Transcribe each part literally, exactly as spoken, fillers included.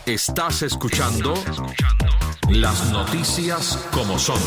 Estás escuchando las noticias como son.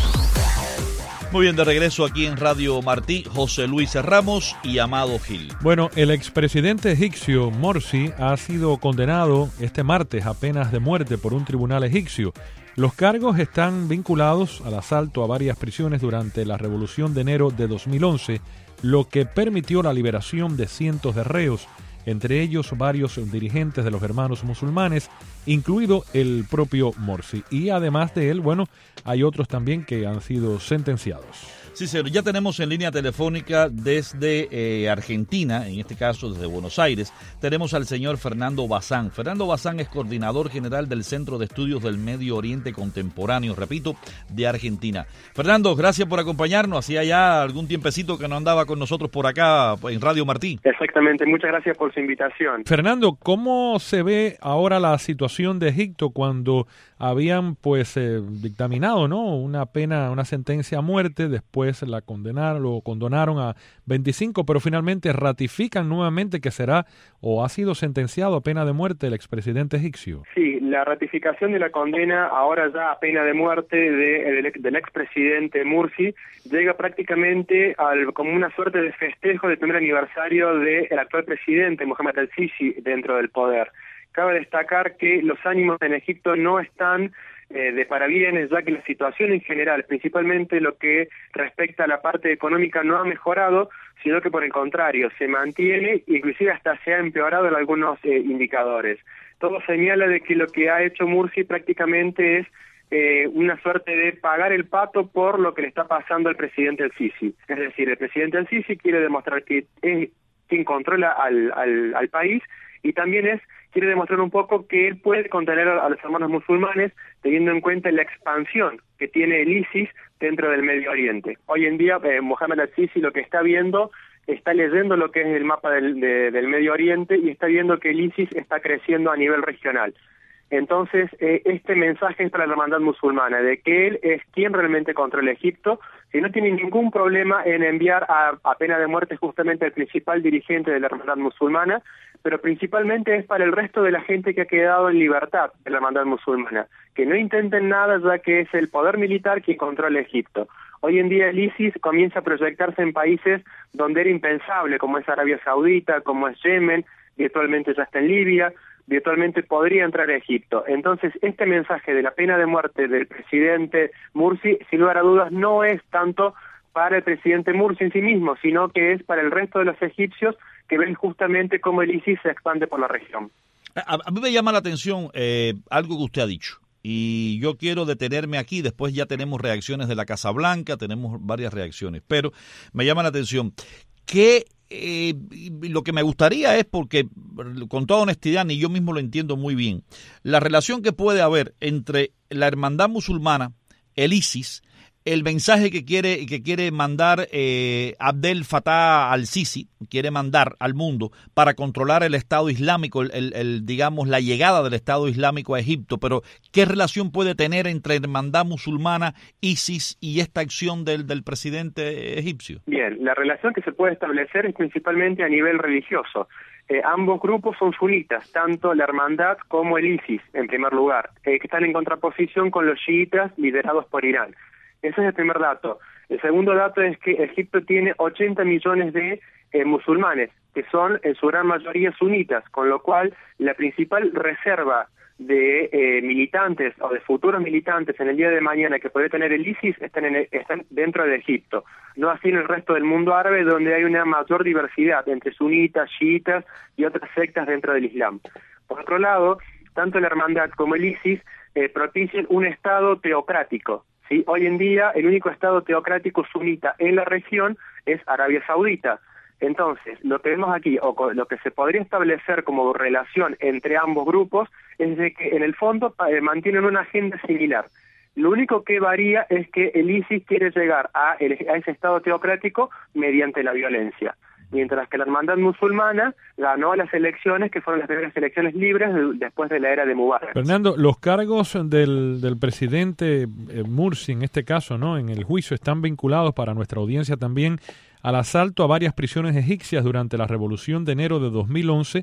Muy bien, de regreso aquí en Radio Martí, José Luis Ramos y Amado Gil. Bueno, el expresidente egipcio Morsi ha sido condenado este martes a penas de muerte por un tribunal egipcio. Los cargos están vinculados al asalto a varias prisiones durante la revolución de enero de dos mil once, lo que permitió la liberación de cientos de reos, entre ellos varios dirigentes de los hermanos musulmanes, incluido el propio Morsi. Y además de él, bueno, hay otros también que han sido sentenciados. Sí, señor. Ya tenemos en línea telefónica desde eh, Argentina, en este caso desde Buenos Aires, tenemos al señor Fernando Bazán. Fernando Bazán es coordinador general del Centro de Estudios del Medio Oriente Contemporáneo, repito, de Argentina. Fernando, gracias por acompañarnos. Hacía ya algún tiempecito que no andaba con nosotros por acá en Radio Martí. Exactamente, muchas gracias por su invitación. Fernando, ¿cómo se ve ahora la situación de Egipto cuando habían pues eh, dictaminado, ¿no?, una pena, una sentencia a muerte, después la condenaron, lo condonaron a veinticinco, pero finalmente ratifican nuevamente que será o ha sido sentenciado a pena de muerte el expresidente egipcio? Sí, la ratificación de la condena ahora ya a pena de muerte de, del, del expresidente Morsi llega prácticamente al, como una suerte de festejo del primer aniversario del actual presidente Mohamed el-Sisi dentro del poder. Cabe destacar que los ánimos en Egipto no están eh, de parabienes, ya que la situación en general, principalmente lo que respecta a la parte económica, no ha mejorado, sino que por el contrario, se mantiene, inclusive hasta se ha empeorado en algunos eh, indicadores. Todo señala de que lo que ha hecho Morsi prácticamente es eh, una suerte de pagar el pato por lo que le está pasando al presidente el-Sisi. Es decir, el presidente el-Sisi quiere demostrar que es quien controla al, al, al país, y también es quiere demostrar un poco que él puede contener a los hermanos musulmanes teniendo en cuenta la expansión que tiene el ISIS dentro del Medio Oriente. Hoy en día, eh, Mohamed el-Sisi lo que está viendo, está leyendo lo que es el mapa del, de, del Medio Oriente y está viendo que el ISIS está creciendo a nivel regional. Entonces, eh, este mensaje es para la hermandad musulmana, de que él es quien realmente controla Egipto, que no tiene ningún problema en enviar a, a pena de muerte justamente al principal dirigente de la hermandad musulmana, pero principalmente es para el resto de la gente que ha quedado en libertad de la hermandad musulmana, que no intenten nada, ya que es el poder militar quien controla Egipto. Hoy en día el ISIS comienza a proyectarse en países donde era impensable, como es Arabia Saudita, como es Yemen, virtualmente ya está en Libia, virtualmente podría entrar a Egipto. Entonces, este mensaje de la pena de muerte del presidente Morsi, sin lugar a dudas, no es tanto para el presidente Morsi en sí mismo, sino que es para el resto de los egipcios que ven justamente cómo el ISIS se expande por la región. A, a mí me llama la atención eh, algo que usted ha dicho, y yo quiero detenerme aquí. Después ya tenemos reacciones de la Casa Blanca, tenemos varias reacciones, pero me llama la atención que Eh, lo que me gustaría es, porque con toda honestidad ni yo mismo lo entiendo muy bien, la relación que puede haber entre la hermandad musulmana, el ISIS, el mensaje que quiere que quiere mandar eh, Abdel Fattah al-Sisi, quiere mandar al mundo para controlar el Estado Islámico, el, el, el digamos la llegada del Estado Islámico a Egipto, pero ¿qué relación puede tener entre hermandad musulmana, ISIS y esta acción del, del presidente egipcio? Bien, la relación que se puede establecer es principalmente a nivel religioso. Eh, ambos grupos son sunitas, tanto la hermandad como el ISIS, en primer lugar, eh, que están en contraposición con los chiitas liderados por Irán. Ese es el primer dato. El segundo dato es que Egipto tiene ochenta millones de eh, musulmanes, que son en su gran mayoría sunitas, con lo cual la principal reserva de eh, militantes o de futuros militantes en el día de mañana que puede tener el ISIS están, en el, están dentro de Egipto. No así en el resto del mundo árabe, donde hay una mayor diversidad entre sunitas, chiitas y otras sectas dentro del Islam. Por otro lado, tanto la hermandad como el ISIS eh, propician un estado teocrático. ¿Sí? Hoy en día el único estado teocrático sunita en la región es Arabia Saudita. Entonces, lo que vemos aquí, o lo que se podría establecer como relación entre ambos grupos, es de que en el fondo eh, mantienen una agenda similar. Lo único que varía es que el ISIS quiere llegar a, el, a ese estado teocrático mediante la violencia, mientras que la hermandad musulmana ganó las elecciones, que fueron las primeras elecciones libres de, después de la era de Mubarak. Fernando, los cargos del, del presidente eh, Morsi, en este caso, ¿no?, en el juicio, están vinculados para nuestra audiencia también al asalto a varias prisiones egipcias durante la revolución de enero de dos mil once,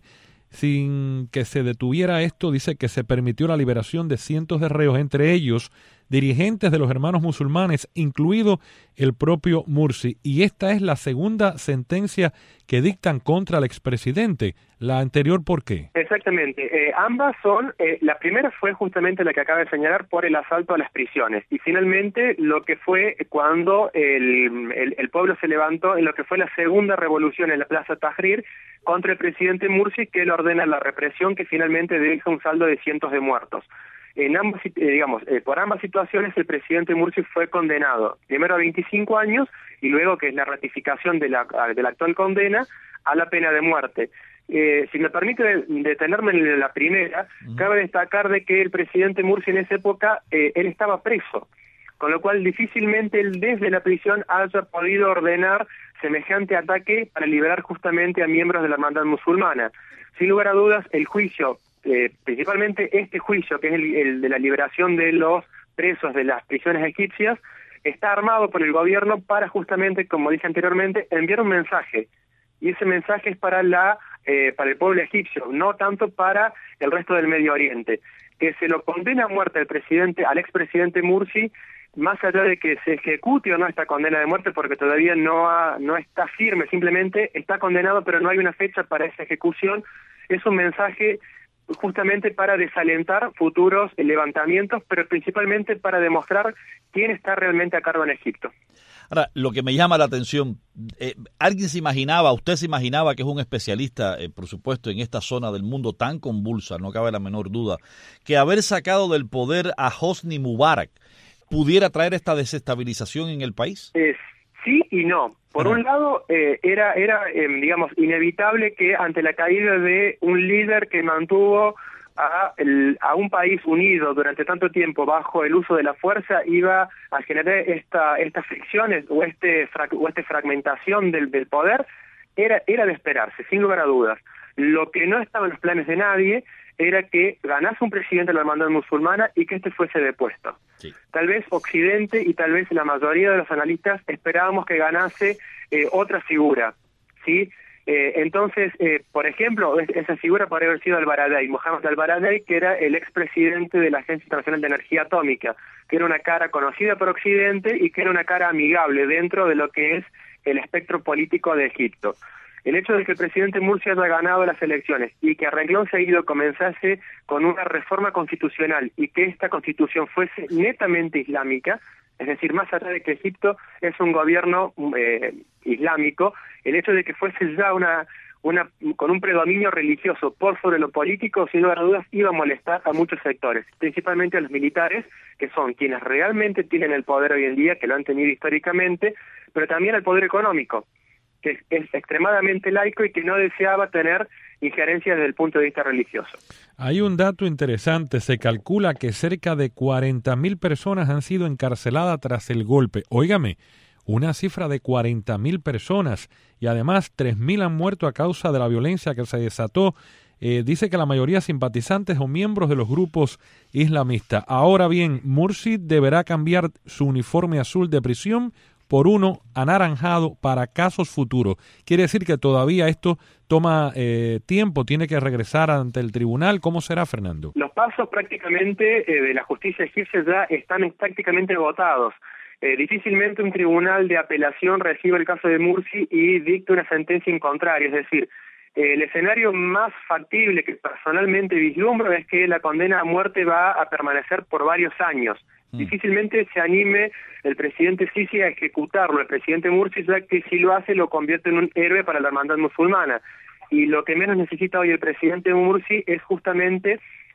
sin que se detuviera esto, dice que se permitió la liberación de cientos de reos, entre ellos dirigentes de los hermanos musulmanes, incluido el propio Mursi. Y esta es la segunda sentencia que dictan contra el expresidente. La anterior, ¿por qué? Exactamente. Eh, ambas son, eh, la primera fue justamente la que acaba de señalar por el asalto a las prisiones. Y finalmente lo que fue cuando el, el, el pueblo se levantó en lo que fue la segunda revolución en la Plaza Tahrir contra el presidente Mursi, que le ordena la represión que finalmente deja un saldo de cientos de muertos. En ambas, eh, digamos, eh, por ambas situaciones el presidente Mursi fue condenado primero a veinticinco años y luego, que es la ratificación de la, de la actual condena, a la pena de muerte. Eh, si me permite detenerme en la primera, uh-huh. cabe destacar de que el presidente Mursi en esa época, eh, él estaba preso, con lo cual difícilmente él desde la prisión haya podido ordenar semejante ataque para liberar justamente a miembros de la hermandad musulmana. Sin lugar a dudas, el juicio, eh, principalmente este juicio, que es el, el de la liberación de los presos de las prisiones egipcias, está armado por el gobierno para justamente, como dije anteriormente, enviar un mensaje. Y ese mensaje es para la eh, para el pueblo egipcio, no tanto para el resto del Medio Oriente. Que se lo condena a muerte al presidente, al expresidente Mursi, más allá de que se ejecute o no esta condena de muerte, porque todavía no ha, no está firme, simplemente está condenado, pero no hay una fecha para esa ejecución. Es un mensaje justamente para desalentar futuros levantamientos, pero principalmente para demostrar quién está realmente a cargo en Egipto. Ahora, lo que me llama la atención, eh, ¿alguien se imaginaba, usted se imaginaba, que es un especialista, eh, por supuesto, en esta zona del mundo tan convulsa, no cabe la menor duda, que haber sacado del poder a Hosni Mubarak pudiera traer esta desestabilización en el país? Eh, sí y no. Por uh-huh. un lado, eh, era, era eh, digamos, inevitable que ante la caída de un líder que mantuvo A, el, a un país unido durante tanto tiempo bajo el uso de la fuerza, iba a generar esta, estas fricciones o este o esta fragmentación del, del poder, era, era de esperarse, sin lugar a dudas. Lo que no estaba en los planes de nadie era que ganase un presidente de la hermandad musulmana y que este fuese depuesto. Sí. Tal vez Occidente y tal vez la mayoría de los analistas esperábamos que ganase eh, otra figura, ¿sí? Eh, entonces, eh, por ejemplo, esa figura podría haber sido Al-Baradei, Mohamed Al-Baradei, que era el expresidente de la Agencia Internacional de Energía Atómica, que era una cara conocida por Occidente y que era una cara amigable dentro de lo que es el espectro político de Egipto. El hecho de que el presidente Mursi haya ganado las elecciones y que a renglón seguido comenzase con una reforma constitucional y que esta constitución fuese netamente islámica, es decir, más allá de que Egipto es un gobierno eh, islámico, el hecho de que fuese ya una, una con un predominio religioso por sobre lo político, sin lugar a dudas, iba a molestar a muchos sectores, principalmente a los militares, que son quienes realmente tienen el poder hoy en día, que lo han tenido históricamente, pero también al poder económico, que es, es extremadamente laico y que no deseaba tener injerencias desde el punto de vista religioso. Hay un dato interesante, se calcula que cerca de cuarenta mil personas han sido encarceladas tras el golpe. Óigame, una cifra de cuarenta mil personas, y además tres mil han muerto a causa de la violencia que se desató. Eh, dice que la mayoría simpatizantes o miembros de los grupos islamistas. Ahora bien, Mursi deberá cambiar su uniforme azul de prisión por uno anaranjado para casos futuros. Quiere decir que todavía esto toma eh, tiempo, tiene que regresar ante el tribunal. ¿Cómo será, Fernando? Los pasos prácticamente eh, de la justicia egipcia ya están prácticamente agotados. Eh, difícilmente un tribunal de apelación reciba el caso de Mursi y dicte una sentencia en contrario. Es decir, eh, el escenario más factible que personalmente vislumbro es que la condena a muerte va a permanecer por varios años. Difícilmente se anime el presidente Sisi a ejecutarlo. El presidente Mursi, ya que si lo hace, lo convierte en un héroe para la hermandad musulmana. Y lo que menos necesita hoy el presidente Mursi es justamente,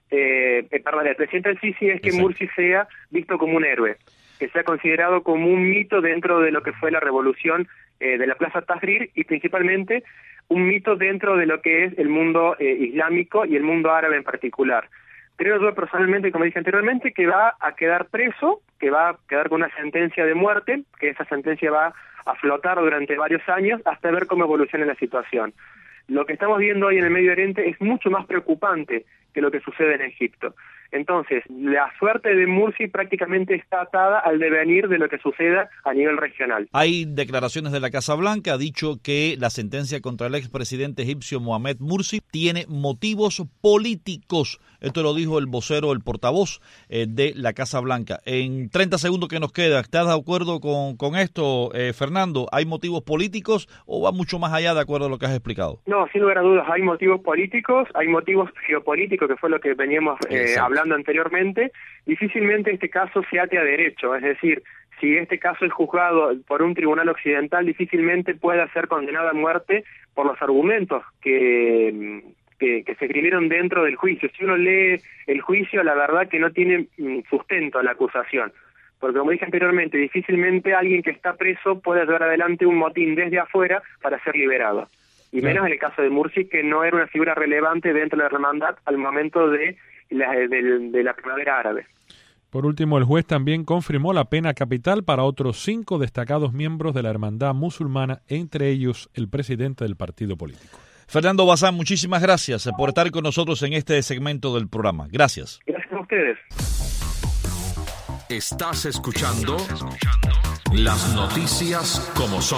eh, eh, perdón, el presidente Sisi es que Exacto. Mursi sea visto como un héroe, que sea considerado como un mito dentro de lo que fue la revolución eh, de la Plaza Tahrir y principalmente un mito dentro de lo que es el mundo eh, islámico y el mundo árabe en particular. Creo yo personalmente, como dije anteriormente, que va a quedar preso, que va a quedar con una sentencia de muerte, que esa sentencia va a flotar durante varios años hasta ver cómo evoluciona la situación. Lo que estamos viendo hoy en el Medio Oriente es mucho más preocupante que lo que sucede en Egipto. Entonces, la suerte de Mursi prácticamente está atada al devenir de lo que suceda a nivel regional. Hay declaraciones de la Casa Blanca, ha dicho que la sentencia contra el expresidente egipcio Mohamed Mursi tiene motivos políticos. Esto lo dijo el vocero, el portavoz eh, de la Casa Blanca. En treinta segundos que nos queda, ¿estás de acuerdo con, con esto, eh, Fernando? ¿Hay motivos políticos o va mucho más allá de acuerdo a lo que has explicado? No, sin lugar a dudas, hay motivos políticos, hay motivos geopolíticos, que fue lo que veníamos eh, hablando anteriormente. Difícilmente este caso se ate a derecho, es decir, si este caso es juzgado por un tribunal occidental, difícilmente pueda ser condenado a muerte por los argumentos que... Que, que se escribieron dentro del juicio. Si uno lee el juicio, la verdad que no tiene sustento la acusación, porque como dije anteriormente, difícilmente alguien que está preso puede llevar adelante un motín desde afuera para ser liberado, y menos en el caso de Mursi, que no era una figura relevante dentro de la hermandad al momento de la, de, de la primavera árabe. Por último, el juez también confirmó la pena capital para otros cinco destacados miembros de la hermandad musulmana, entre ellos el presidente del partido político. Fernando Bazán, muchísimas gracias por estar con nosotros en este segmento del programa. Gracias. Gracias a ustedes. Estás escuchando las noticias como son.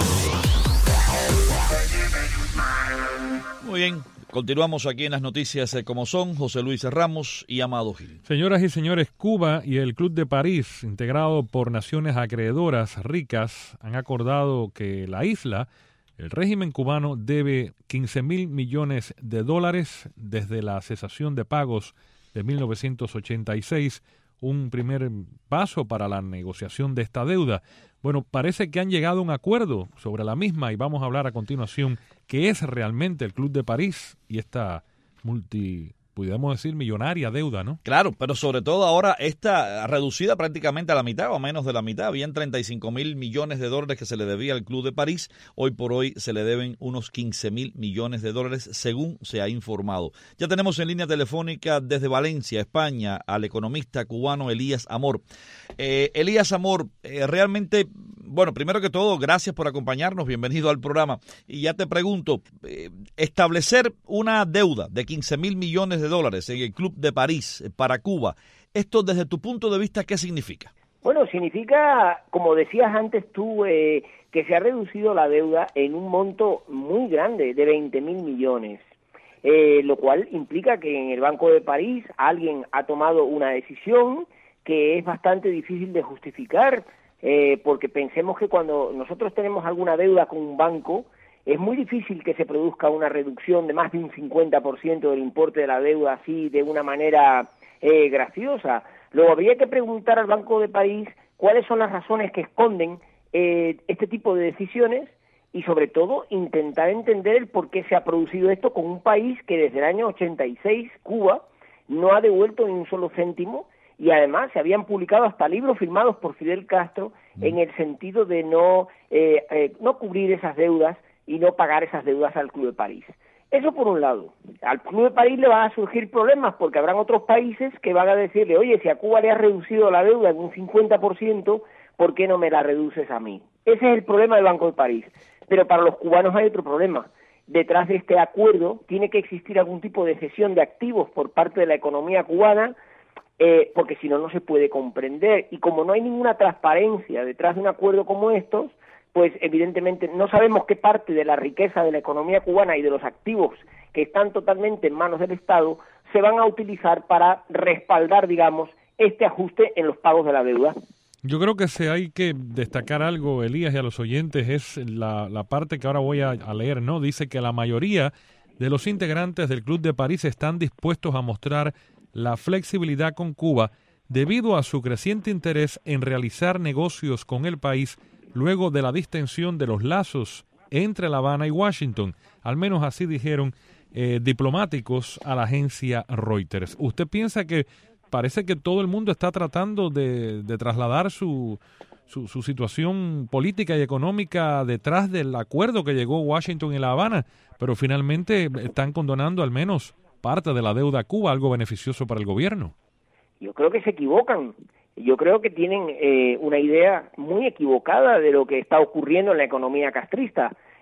Muy bien, continuamos aquí en las noticias como son. José Luis Ramos y Amado Gil. Señoras y señores, Cuba y el Club de París, integrado por naciones acreedoras ricas, han acordado que la isla, el régimen cubano, debe quince mil millones de dólares desde la cesación de pagos de mil novecientos ochenta y seis, un primer paso para la negociación de esta deuda. Bueno, parece que han llegado a un acuerdo sobre la misma y vamos a hablar a continuación qué es realmente el Club de París y esta multi... pudiéramos decir millonaria deuda, ¿no? Claro, pero sobre todo ahora está reducida prácticamente a la mitad o a menos de la mitad. Habían treinta y cinco mil millones de dólares que se le debía al Club de París. Hoy por hoy se le deben unos quince mil millones de dólares, según se ha informado. Ya tenemos en línea telefónica desde Valencia, España, al economista cubano Elías Amor. Eh, Elías Amor, eh, realmente, bueno, primero que todo, gracias por acompañarnos, bienvenido al programa. Y ya te pregunto, eh, establecer una deuda de quince mil millones de dólares en el Club de París para Cuba, ¿esto desde tu punto de vista qué significa? Bueno, significa, como decías antes tú, eh, que se ha reducido la deuda en un monto muy grande de veinte mil millones, eh, lo cual implica que en el Banco de París alguien ha tomado una decisión que es bastante difícil de justificar, eh, porque pensemos que cuando nosotros tenemos alguna deuda con un banco, es muy difícil que se produzca una reducción de más de un cincuenta por ciento del importe de la deuda así de una manera eh, graciosa. Luego habría que preguntar al Banco de París cuáles son las razones que esconden eh, este tipo de decisiones y sobre todo intentar entender el por qué se ha producido esto con un país que desde el año ochenta y seis, Cuba, no ha devuelto ni un solo céntimo y además se habían publicado hasta libros firmados por Fidel Castro mm. en el sentido de no, eh, eh, no cubrir esas deudas y no pagar esas deudas al Club de París. Eso por un lado. Al Club de París le van a surgir problemas porque habrán otros países que van a decirle, oye, si a Cuba le has reducido la deuda en un cincuenta por ciento, ¿por qué no me la reduces a mí? Ese es el problema del Banco de París. Pero para los cubanos hay otro problema. Detrás de este acuerdo tiene que existir algún tipo de cesión de activos por parte de la economía cubana, eh, porque si no, no se puede comprender. Y como no hay ninguna transparencia detrás de un acuerdo como estos, pues evidentemente no sabemos qué parte de la riqueza de la economía cubana y de los activos que están totalmente en manos del Estado se van a utilizar para respaldar, digamos, este ajuste en los pagos de la deuda. Yo creo que si hay que destacar algo, Elías, y a los oyentes, es la, la parte que ahora voy a, a leer, ¿no? Dice que la mayoría de los integrantes del Club de París están dispuestos a mostrar la flexibilidad con Cuba debido a su creciente interés en realizar negocios con el país luego de la distensión de los lazos entre La Habana y Washington. Al menos así dijeron eh, diplomáticos a la agencia Reuters. ¿Usted piensa que parece que todo el mundo está tratando de, de trasladar su, su, su situación política y económica detrás del acuerdo que llegó Washington y La Habana, pero finalmente están condonando al menos parte de la deuda a Cuba, algo beneficioso para el gobierno? Yo creo que se equivocan. Yo creo que tienen eh, una idea muy equivocada de lo que está ocurriendo en la economía castrista.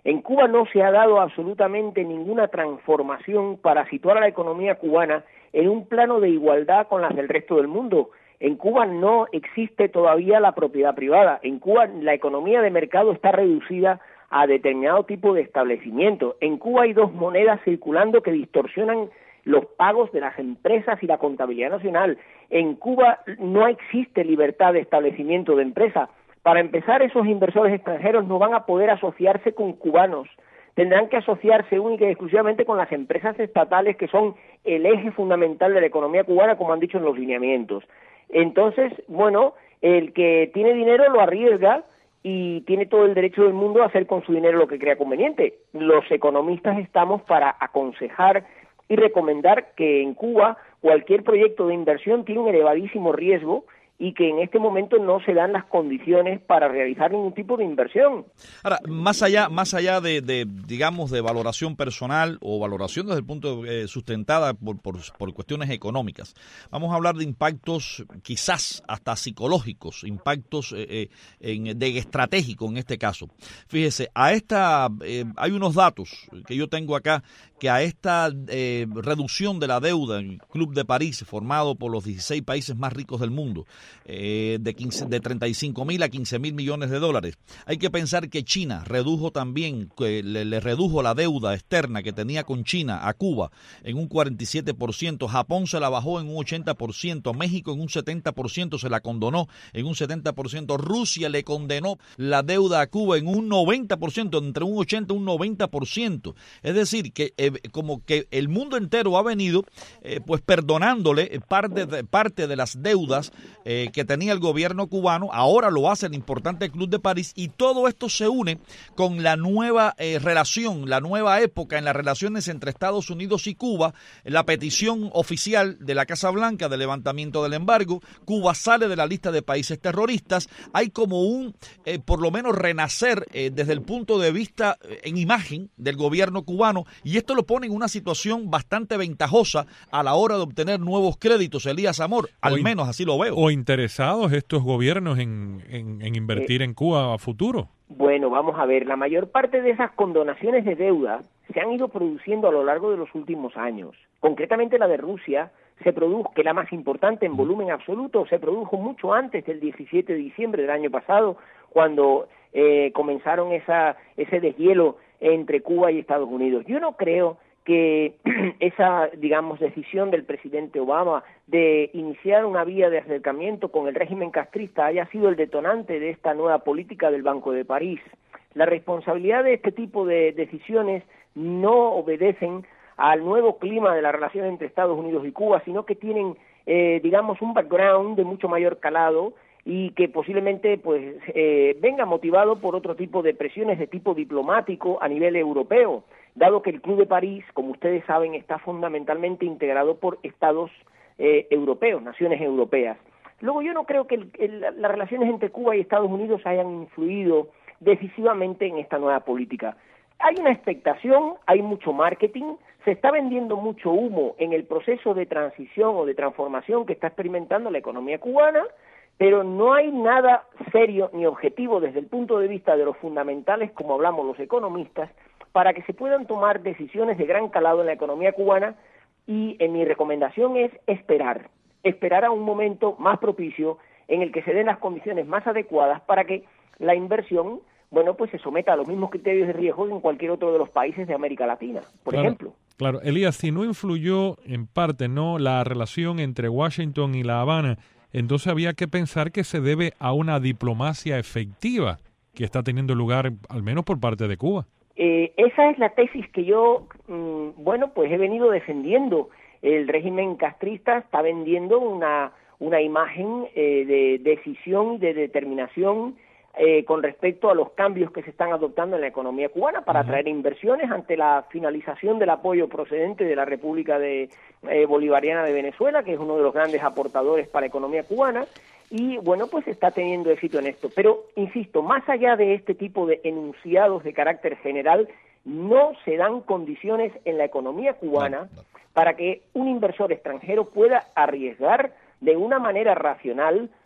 En Cuba no se ha dado absolutamente ninguna transformación para situar a la economía cubana en un plano de igualdad con las del resto del mundo. En Cuba no existe todavía la propiedad privada. En Cuba la economía de mercado está reducida a determinado tipo de establecimiento. En Cuba hay dos monedas circulando que distorsionan los pagos de las empresas y la contabilidad nacional. En Cuba no existe libertad de establecimiento de empresa. Para empezar, esos inversores extranjeros no van a poder asociarse con cubanos. Tendrán que asociarse única y exclusivamente con las empresas estatales, que son el eje fundamental de la economía cubana, como han dicho en los lineamientos. Entonces, bueno, el que tiene dinero lo arriesga y tiene todo el derecho del mundo a hacer con su dinero lo que crea conveniente. Los economistas estamos para aconsejar y recomendar que en Cuba cualquier proyecto de inversión tiene un elevadísimo riesgo y que en este momento no se dan las condiciones para realizar ningún tipo de inversión. Ahora, más allá, más allá de, de digamos, de valoración personal o valoración desde el punto de, eh, sustentada por, por, por cuestiones económicas, vamos a hablar de impactos quizás hasta psicológicos, impactos eh, en, de estratégico en este caso. Fíjese, a esta eh, hay unos datos que yo tengo acá que a esta eh, reducción de la deuda en el Club de París, formado por los dieciséis países más ricos del mundo, eh, de, quince, de treinta y cinco mil a quince mil millones de dólares. Hay que pensar que China redujo también, que le, le redujo la deuda externa que tenía con China a Cuba en un cuarenta y siete por ciento, Japón se la bajó en un ochenta por ciento, México en un setenta por ciento se la condonó en un setenta por ciento, Rusia le condenó la deuda a Cuba en un noventa por ciento, entre un ochenta y un noventa por ciento. Es decir, que eh, como que el mundo entero ha venido eh, pues perdonándole parte de, parte de las deudas eh, que tenía el gobierno cubano. Ahora lo hace el importante Club de París, y todo esto se une con la nueva eh, relación, la nueva época en las relaciones entre Estados Unidos y Cuba, la petición oficial de la Casa Blanca de levantamiento del embargo. Cuba sale de la lista de países terroristas. Hay como un, eh, por lo menos, renacer eh, desde el punto de vista eh, en imagen del gobierno cubano, y esto lo pone en una situación bastante ventajosa a la hora de obtener nuevos créditos, Elías Amor, al menos así lo veo. ¿O interesados estos gobiernos en, en, en invertir eh, en Cuba a futuro? Bueno, vamos a ver, la mayor parte de esas condonaciones de deuda se han ido produciendo a lo largo de los últimos años. Concretamente la de Rusia se produjo, que la más importante en volumen absoluto, se produjo mucho antes del diecisiete de diciembre del año pasado, cuando eh, comenzaron esa ese deshielo entre Cuba y Estados Unidos. Yo no creo que esa, digamos, decisión del presidente Obama de iniciar una vía de acercamiento con el régimen castrista haya sido el detonante de esta nueva política del Banco de París. La responsabilidad de este tipo de decisiones no obedecen al nuevo clima de la relación entre Estados Unidos y Cuba, sino que tienen, eh, digamos, un background de mucho mayor calado y que posiblemente pues eh, venga motivado por otro tipo de presiones de tipo diplomático a nivel europeo, dado que el Club de París, como ustedes saben, está fundamentalmente integrado por estados eh, europeos, naciones europeas. Luego, yo no creo que el, el, las relaciones entre Cuba y Estados Unidos hayan influido decisivamente en esta nueva política. Hay una expectación, hay mucho marketing, se está vendiendo mucho humo en el proceso de transición o de transformación que está experimentando la economía cubana, pero no hay nada serio ni objetivo desde el punto de vista de los fundamentales, como hablamos los economistas, para que se puedan tomar decisiones de gran calado en la economía cubana, y en mi recomendación es esperar, esperar a un momento más propicio en el que se den las condiciones más adecuadas para que la inversión, bueno, pues se someta a los mismos criterios de riesgo que en cualquier otro de los países de América Latina, por claro, ejemplo. Claro, Elías, si no influyó en parte, ¿no?, la relación entre Washington y La Habana, entonces había que pensar que se debe a una diplomacia efectiva que está teniendo lugar, al menos por parte de Cuba. Eh, esa es la tesis que yo, mmm, bueno, pues he venido defendiendo. El régimen castrista está vendiendo una, una imagen eh, de decisión y de determinación eh, con respecto a los cambios que se están adoptando en la economía cubana para uh-huh. atraer inversiones ante la finalización del apoyo procedente de la República de, eh, Bolivariana de Venezuela, que es uno de los grandes aportadores para la economía cubana, y bueno, pues está teniendo éxito en esto. Pero, insisto, más allá de este tipo de enunciados de carácter general, no se dan condiciones en la economía cubana no, no. para que un inversor extranjero pueda arriesgar de una manera racional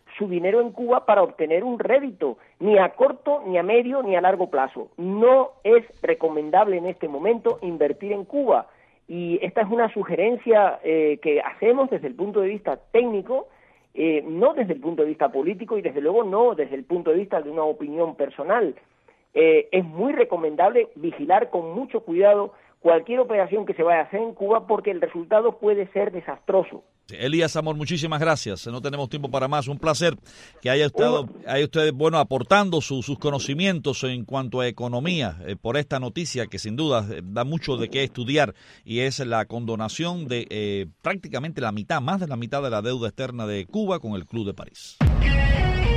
su dinero en Cuba para obtener un rédito, ni a corto, ni a medio, ni a largo plazo. No es recomendable en este momento invertir en Cuba, y esta es una sugerencia eh, que hacemos desde el punto de vista técnico, eh, no desde el punto de vista político, y desde luego no desde el punto de vista de una opinión personal. Eh, es muy recomendable vigilar con mucho cuidado cualquier operación que se vaya a hacer en Cuba, porque el resultado puede ser desastroso. Elías Amor, muchísimas gracias. No tenemos tiempo para más. Un placer que haya estado, haya usted, bueno, aportando su, sus conocimientos en cuanto a economía eh, por esta noticia que sin duda eh, da mucho de qué estudiar, y es la condonación de eh, prácticamente la mitad, más de la mitad de la deuda externa de Cuba con el Club de París.